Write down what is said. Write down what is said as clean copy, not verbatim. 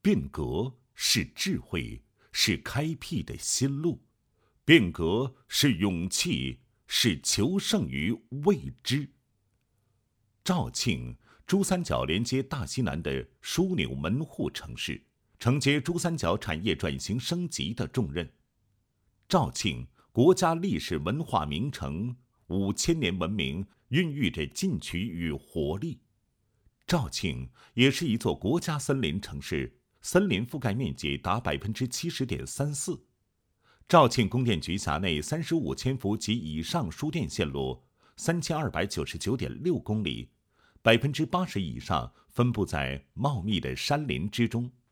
变革是智慧，是开辟的新路；变革是勇气，是求胜于未知。肇庆，珠三角连接大西南的枢纽门户城市，承接珠三角产业转型升级的重任。肇庆，国家历史文化名城，5000年文明孕育着进取与活力。肇庆也是一座国家森林城市，森林覆盖面积达70.34%。肇庆供电局辖内35千伏及以上输电线路3299.6公里，80%以上分布在茂密的山林之中。